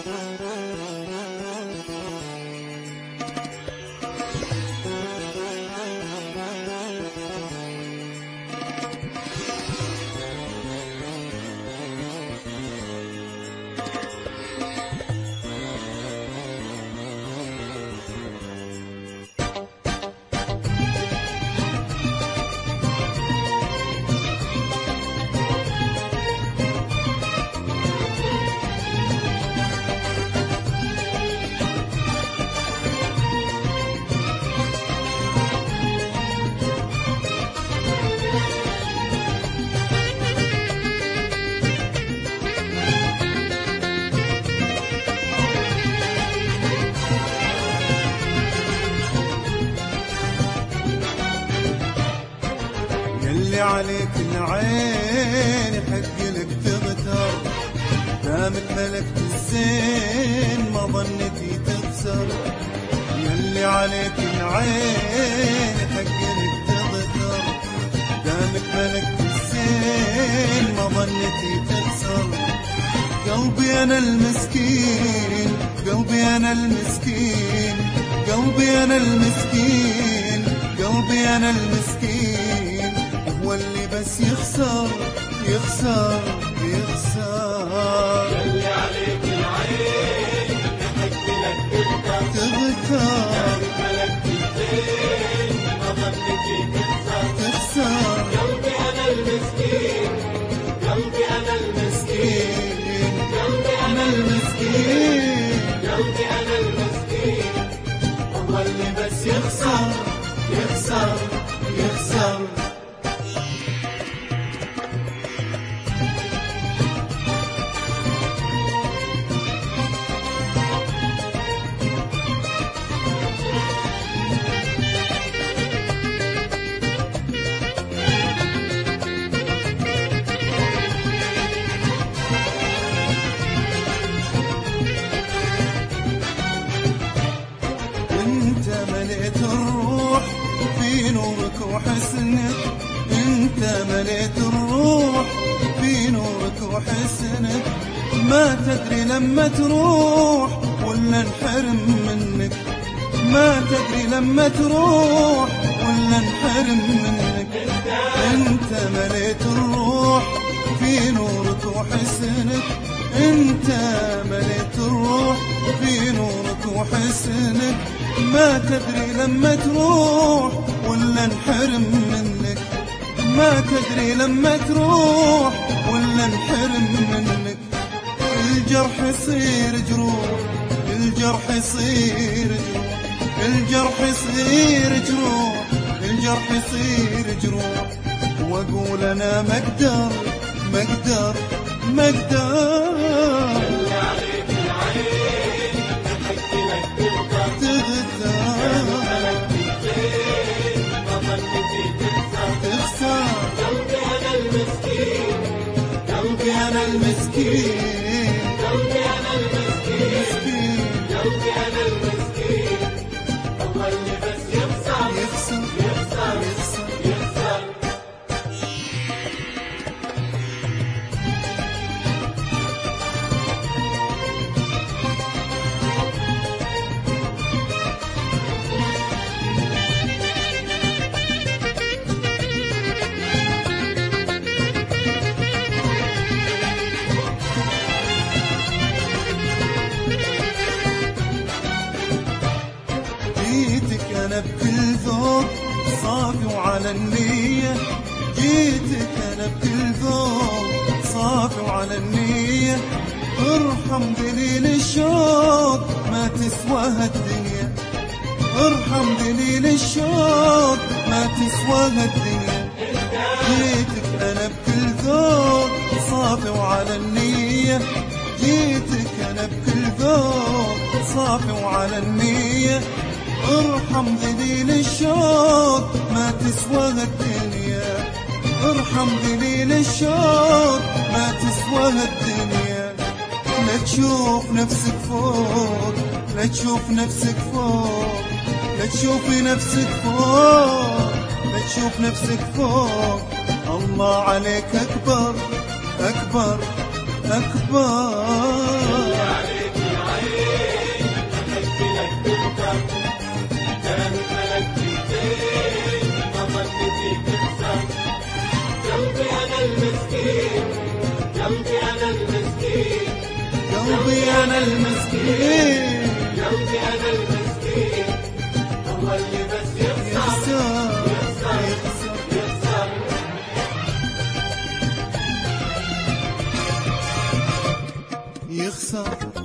اللي عليك العين حق لك تغتر، دامك ملكت الزين ما ظنتي تخسر. يلي عليك العين حق لك تغتر، دامك ملكت الزين ما ظنتي تخسر. قلبي انا المسكين، قلبي انا المسكين، قلبي انا المسكين، قلبي انا المسكين، هو اللي بس يخسر يخسر يخسر. يلي عليك العين حق لك تغتر، دامك ملكت الزين ما ظنتي تخسر. قلبي انا المسكين، قلبي انا المسكين، قلبي انا المسكين، قلبي انا المسكين، هو اللي بس يخسر يخسر يخسر. انت ملئت الروح في نورك وحسنك، انت ملئت الروح في نورك وحسنك. ما تدري لما تروح ولا نحرم منك، ما تدري لما تروح ولا نحرم منك. انت ملئت الروح في نورك وحسنك، انت ملئت الروح في نورك وحسنك. ما تدري لما تروح ولا نحرم منك، ما تدري لما تروح ولا نحرم منك. الجرح يصير جروح، الجرح يصير جروح، الجرح يصير جروح، الجرح يصير جروح. واقول انا ما اقدر ما اقدر ما اقدر. يلي عليك العين حق لك تغتر، دامك ملكت الزين ما ظنتي تخسر. قلبي انا المسكين، قلبي انا المسكين، قلبي انا المسكين، قلبي انا المسكين، هو اللي بس يخسر يخسر يخسر يخسر. يخسر. جيتك انا بكل ذوق صافي وعلى النية، جيتك انا بكل ذوق صافي وعلى النية. ارحم دليل الشوق ما تسواها الدنيا، ارحم دليل الشوق ما تسواها الدنيا. جيتك انا بكل ذوق صافي وعلى النية، جيتك انا بكل ذوق صافي وعلى النية. ارحم دليل الشوق ما تسواها الدنيا، ارحم دليل الشوق ما تسواها الدنيا. لا تشوف نفسك فوق، لا تشوف نفسك فوق، لا تشوفي نفسك فوق، لا تشوف نفسك فوق. الله عليك أكبر أكبر أكبر. عليك قلبي أنا المسكين قلبي أنا المسكين هو اللي بس يخسر يخسر